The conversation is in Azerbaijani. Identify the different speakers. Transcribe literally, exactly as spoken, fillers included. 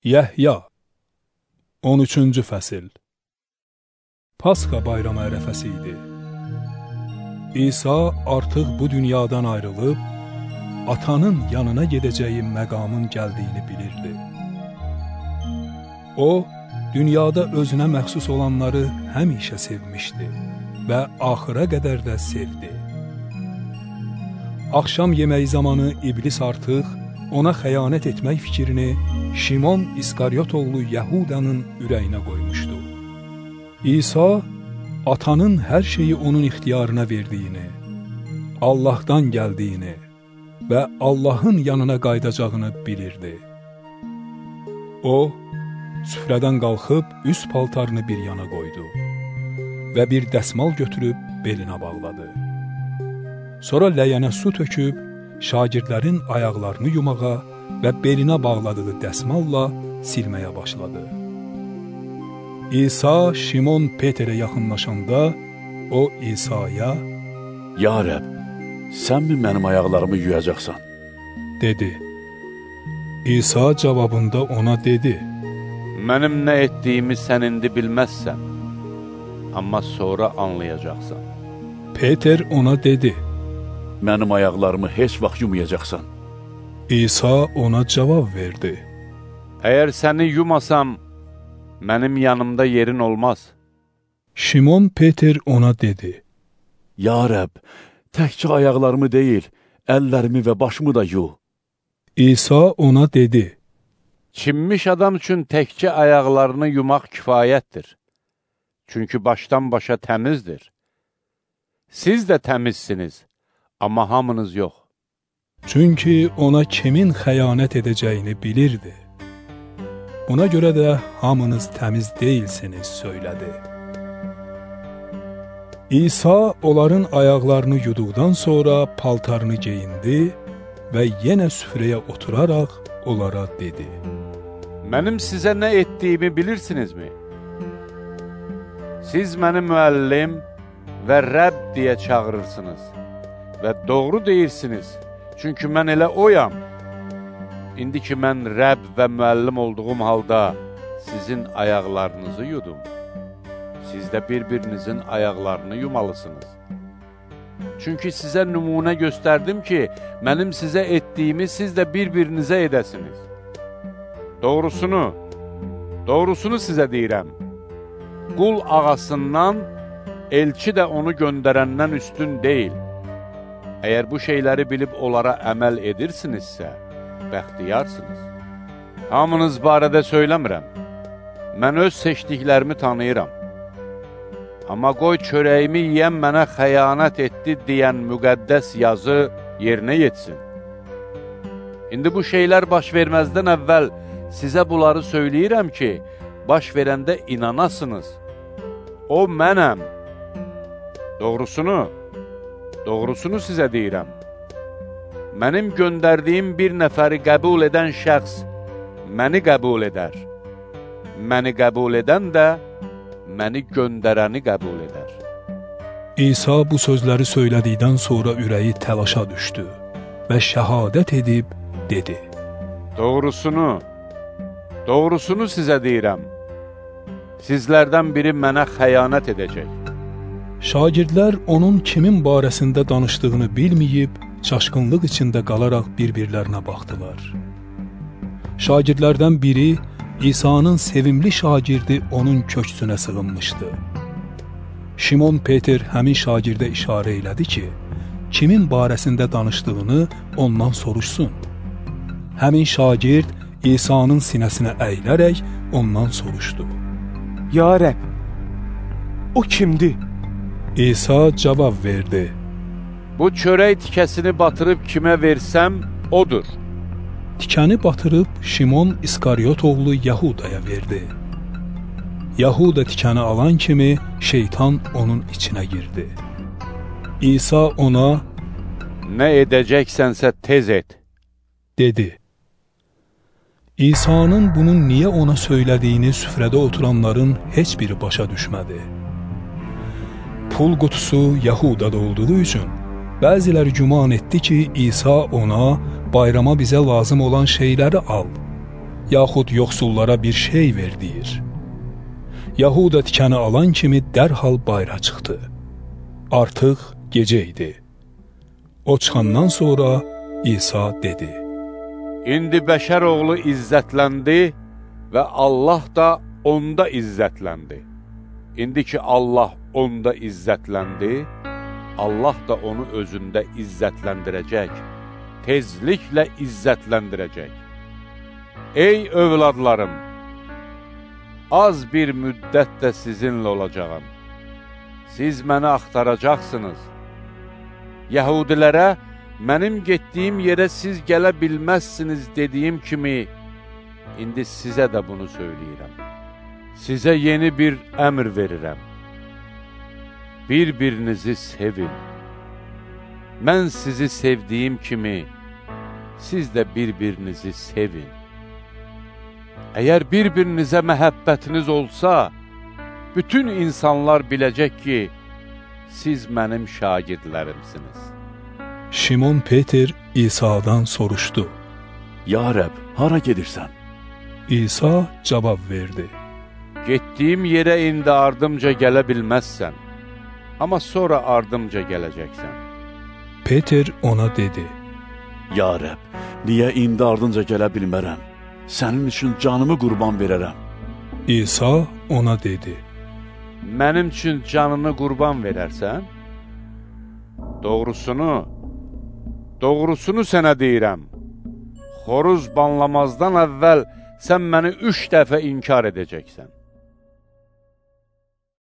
Speaker 1: Yəhya on üçüncü fəsil. Pasxa bayramı ərəfəsi idi. İsa artıq bu dünyadan ayrılıb, atanın yanına gedəcəyi məqamın gəldiyini bilirdi. O, dünyada özünə məxsus olanları həmişə sevmişdi və axıra qədər də sevdi. Axşam yeməyi zamanı iblis artıq ona xəyanət etmək fikrini Şimon İskaryot oğlu Yəhudanın ürəyinə qoymuşdu. İsa, atanın hər şeyi onun ixtiyarına verdiyini, Allahdan gəldiyini və Allahın yanına qaydacağını bilirdi. O, süfrədən qalxıb üst paltarını bir yana qoydu və bir dəsmal götürüb belinə bağladı. Sonra ləyənə su töküb, şagirdlərin ayaqlarını yumağa və belinə bağladığı dəsmalla silməyə başladı. İsa Şimon Peterə yaxınlaşanda, o İsa'ya,
Speaker 2: "Ya Rəbb, sən mi mənim ayaqlarımı yuyacaqsan?"
Speaker 1: dedi. İsa cavabında ona dedi,
Speaker 3: "Mənim nə etdiyimi sən indi bilməzsən, amma sonra anlayacaqsan."
Speaker 1: Peter ona dedi,
Speaker 2: "Mənim ayaqlarımı heç vaxt yumayacaqsan."
Speaker 1: İsa ona cavab verdi,
Speaker 3: "Əgər səni yumasam, mənim yanımda yerin olmaz."
Speaker 1: Şimon Peter ona dedi,
Speaker 2: "Ya Rəbb, təkcə ayaqlarımı deyil, əllərimi və başımı da yu."
Speaker 1: İsa ona dedi,
Speaker 3: "Çinmiş adam üçün təkcə ayaqlarını yumaq kifayətdir. Çünki başdan başa təmizdir. Siz də təmizsiniz, amma hamınız yox."
Speaker 1: Çünki ona kimin xəyanət edəcəyini bilirdi. Buna görə də hamınız təmiz deyilsiniz, söylədi. İsa onların ayaqlarını yuduqdan sonra paltarını geyindi və yenə süfrəyə oturaraq onlara dedi,
Speaker 3: "Mənim sizə nə etdiyimi bilirsinizmi? Siz məni müəllim və Rəbb deyə çağırırsınız və doğru deyirsiniz, çünki mən elə oyam. İndi ki, mən Rəbb və müəllim olduğum halda sizin ayaqlarınızı yudum. Siz də bir-birinizin ayaqlarını yumalısınız. Çünki sizə nümunə göstərdim ki, mənim sizə etdiyimi siz də bir-birinizə edəsiniz. Doğrusunu, doğrusunu sizə deyirəm. Qul ağasından, elçi də onu göndərəndən üstün deyil. Əgər bu şeyləri bilib onlara əməl edirsinizsə, bəxtiyarsınız. Hamınız barədə söyləmirəm. Mən öz seçdiklərimi tanıyıram. Amma qoy çörəyimi yiyən mənə xəyanət etdi deyən müqəddəs yazı yerinə yetsin. İndi bu şeylər baş verməzdən əvvəl sizə bunları söyləyirəm ki, baş verəndə inanasınız. O mənəm. Doğrusunu, doğrusunu sizə deyirəm. Mənim göndərdiyim bir nəfəri qəbul edən şəxs məni qəbul edər. Məni qəbul edən də məni göndərəni qəbul edər."
Speaker 1: İsa bu sözləri söylədikdən sonra ürəyi təlaşa düşdü və şəhadət edib dedi,
Speaker 3: "Doğrusunu, doğrusunu sizə deyirəm. Sizlərdən biri mənə xəyanət edəcək."
Speaker 1: Şagirdlər onun kimin barəsində danışdığını bilməyib, çaşqınlıq içində qalaraq bir-birlərinə baxdılar. Şagirdlərdən biri, İsa'nın sevimli şagirdi onun köksünə sığınmışdı. Şimon Peter həmin şagirdə işarə elədi ki, kimin barəsində danışdığını ondan soruşsun. Həmin şagird İsa'nın sinəsinə əyilərək ondan soruşdu,
Speaker 4: "Ya Rəbb, o kimdir?"
Speaker 1: İsa cavab verdi,
Speaker 3: "Bu çörək tikəsini batırıb kimə versəm, odur."
Speaker 1: Tikəni batırıb Şimon İskaryot oğlu Yəhudaya verdi. Yəhuda tikəni alan kimi şeytan onun içinə girdi. İsa ona,
Speaker 3: "Nə edəcəksənsə tez et,"
Speaker 1: dedi. İsa'nın bunun niyə ona söylədiyini süfrədə oturanların heç biri başa düşmədi. Pul qutusu Yəhudada olduğu üçün bəziləri güman etdi ki, İsa ona bayrama bizə lazım olan şeyləri al yaxud yoxsullara bir şey ver deyir. Yahuda tikəni alan kimi dərhal bayra çıxdı. Artıq gecə idi. O çıxandan sonra İsa dedi:
Speaker 3: İndi bəşər oğlu izzətləndi və Allah da onda izzətləndi. İndi ki Allah onda izzətləndi, Allah da onu özündə izzətləndirəcək, tezliklə izzətləndirəcək. Ey övladlarım, az bir müddət də sizinlə olacağam. Siz məni axtaracaqsınız. Yəhudilərə, mənim getdiyim yerə siz gələ bilməzsiniz dediyim kimi, indi sizə də bunu söyləyirəm. Sizə yeni bir əmr verirəm. Bir-birinizi sevin. Mən sizi sevdiyim kimi, siz də bir-birinizi sevin. Əgər bir-birinizə məhəbbətiniz olsa, bütün insanlar biləcək ki, siz mənim şagirdlərimsiniz.
Speaker 1: Şimon Peter İsa'dan soruşdu:
Speaker 2: Ya Rəbb, hara gedirsən?
Speaker 1: İsa cavab verdi:
Speaker 3: Getdiyim yerə indi ardımca gələ bilməzsən, amma sonra ardımca gələcəksən.
Speaker 1: Peter ona dedi:
Speaker 2: Ya Rəbb, niyə indi ardınca gələ bilmərəm? Sənin üçün canımı qurban verərəm.
Speaker 1: İsa ona dedi:
Speaker 3: Mənim üçün canını qurban verərsən? Doğrusunu, doğrusunu sənə deyirəm. Xoruz banlamazdan əvvəl sən məni üç dəfə inkar edəcəksən.